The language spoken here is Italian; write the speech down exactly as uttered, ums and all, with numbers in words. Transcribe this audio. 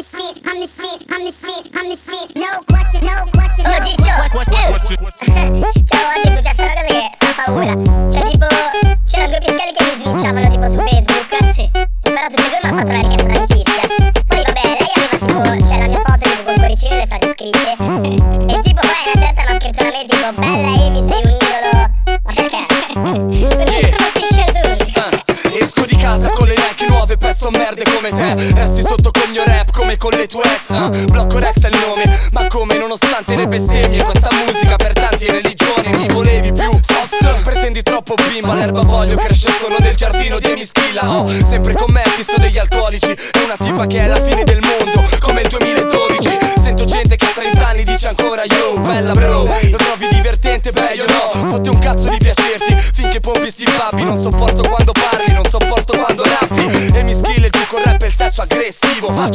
shit, I'm the shit, I'm the shit, I'm the shit. No question, no question, no Oh Ciccio, eh. Ciao, oggi è successa una cosa che fa paura. Cioè tipo, c'erano due piscali che mi snicciavano tipo su Facebook. Sì. Però tutti e due mi hanno fatto una richiesta d'amicizia. Poi vabbè, lei aveva tipo, c'è la mia foto tipo con cuoricino e le frasi scritte. E tipo poi una certa mi ha scritto una mail tipo, bella Amy, sei un idolo. Ma perché? Perché sono pisciatori. uh, Esco di casa con le Nike nuove, pesto merde come te. Resti sotto col mio rap come con le tue ex. uh, Blocco Rex è il nome, ma come nonostante le bestemmie, questa musica per tanti è religione. Mi volevi più soft, pretendi troppo bimba. L'erba voglio cresce solo nel giardino di Emischilla. Oh, sempre con me fisso degli alcolici. È una tipa che è la fine del mondo, come il duemiladodici. Sento gente che a trenta anni dice ancora yo, bella bro. Lo trovi divertente? Beh io no, fotte un cazzo di piacerti finché pompi sti babbi. Non sopporto quando parli, non sopporto quando rappi. E mi skill il tuo rap e il sesso aggressivo. Faccio